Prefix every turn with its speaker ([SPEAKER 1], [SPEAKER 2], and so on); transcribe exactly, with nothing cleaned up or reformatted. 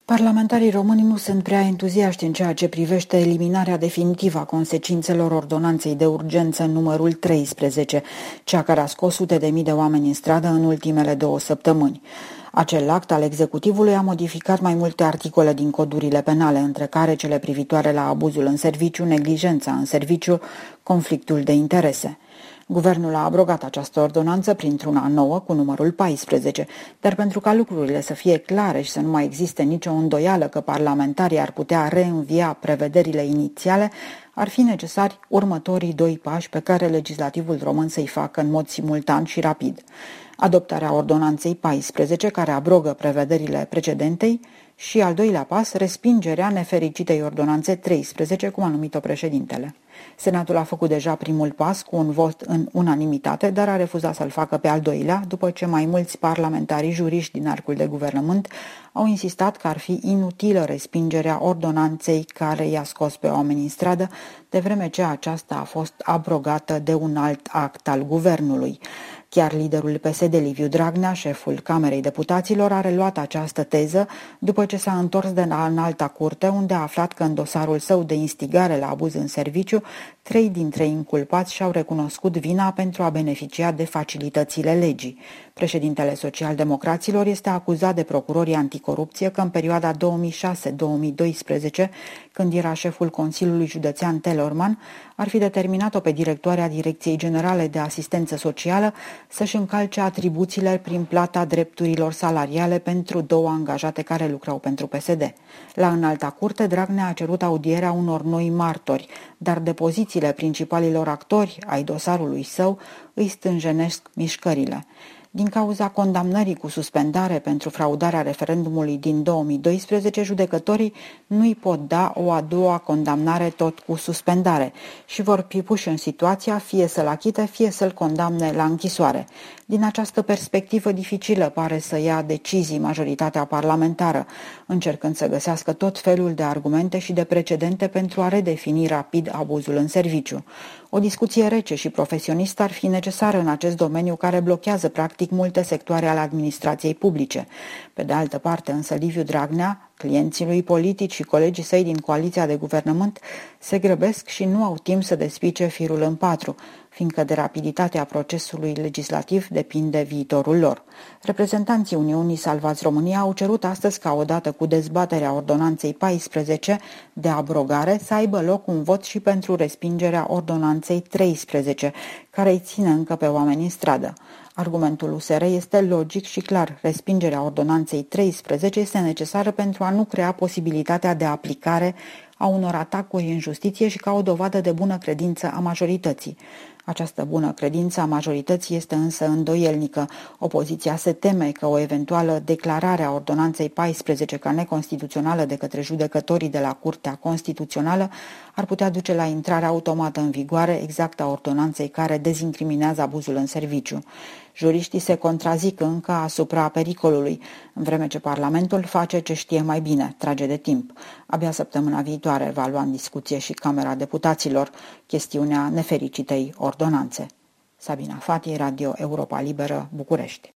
[SPEAKER 1] Parlamentarii români nu sunt prea entuziaști în ceea ce privește eliminarea definitivă a consecințelor ordonanței de urgență numărul treisprezece, cea care a scos sute de mii de oameni în stradă în ultimele două săptămâni. Acel act al executivului a modificat mai multe articole din codurile penale, între care cele privitoare la abuzul în serviciu, neglijența în serviciu, conflictul de interese. Guvernul a abrogat această ordonanță printr-una nouă cu numărul paisprezece, dar pentru ca lucrurile să fie clare și să nu mai existe nicio îndoială că parlamentarii ar putea reînvia prevederile inițiale, ar fi necesari următorii doi pași pe care legislativul român să-i facă în mod simultan și rapid. Adoptarea ordonanței paisprezece, care abrogă prevederile precedentei, și al doilea pas, respingerea nefericitei ordonanțe treisprezece, cum a numit-o președintele. Senatul a făcut deja primul pas cu un vot în unanimitate, dar a refuzat să-l facă pe al doilea, după ce mai mulți parlamentari juriști din arcul de guvernământ au insistat că ar fi inutilă respingerea ordonanței care i-a scos pe oameni în stradă, de vreme ce aceasta a fost abrogată de un alt act al guvernului. Chiar liderul P S D, Liviu Dragnea, șeful Camerei Deputaților, a reluat această teză după ce s-a întors de la Înalta Curte, unde a aflat că în dosarul său de instigare la abuz în serviciu, trei dintre inculpați și-au recunoscut vina pentru a beneficia de facilitățile legii. Președintele Social-Democraților este acuzat de procurorii anticorupție că în perioada două mii șase două mii doisprezece, când era șeful Consiliului Județean Telorman, ar fi determinat-o pe directoarea Direcției Generale de Asistență Socială să-și încalce atribuțiile prin plata drepturilor salariale pentru două angajate care lucrau pentru P S D. La Înalta Curte, Dragnea a cerut audierea unor noi martori, dar depozițiile principalilor actori ai dosarului său îi stânjenesc mișcările. Din cauza condamnării cu suspendare pentru fraudarea referendumului din două mii doisprezece, judecătorii nu îi pot da o a doua condamnare tot cu suspendare și vor fi puși în situația fie să-l achite, fie să-l condamne la închisoare. Din această perspectivă dificilă pare să ia decizii majoritatea parlamentară, încercând să găsească tot felul de argumente și de precedente pentru a redefini rapid abuzul în serviciu. O discuție rece și profesionistă ar fi necesară în acest domeniu care blochează practic multe sectoare ale administrației publice. Pe de altă parte, însă, Liviu Dragnea, clienții lui politici și colegii săi din coaliția de guvernământ se grăbesc și nu au timp să despice firul în patru, fiindcă de rapiditatea procesului legislativ depinde viitorul lor. Reprezentanții Uniunii Salvați România au cerut astăzi ca odată cu dezbaterea ordonanței paisprezece de abrogare să aibă loc un vot și pentru respingerea ordonanței treisprezece, care îi ține încă pe oameni în stradă. Argumentul U S R este logic și clar. Respingerea ordonanței treisprezece este necesară pentru a nu crea posibilitatea de aplicare a unor atacuri în justiție și ca o dovadă de bună credință a majorității. Această bună credință a majorității este însă îndoielnică. Opoziția se teme că o eventuală declarare a ordonanței paisprezece ca neconstituțională de către judecătorii de la Curtea Constituțională ar putea duce la intrarea automată în vigoare exact a ordonanței care dezincriminează abuzul în serviciu. Juriștii se contrazic încă asupra pericolului, în vreme ce Parlamentul face ce știe mai bine, trage de timp. Abia săptămâna viitoare va lua în discuție și Camera Deputaților chestiunea nefericitei ordonanțe. Sabina Fati, Radio Europa Liberă, București.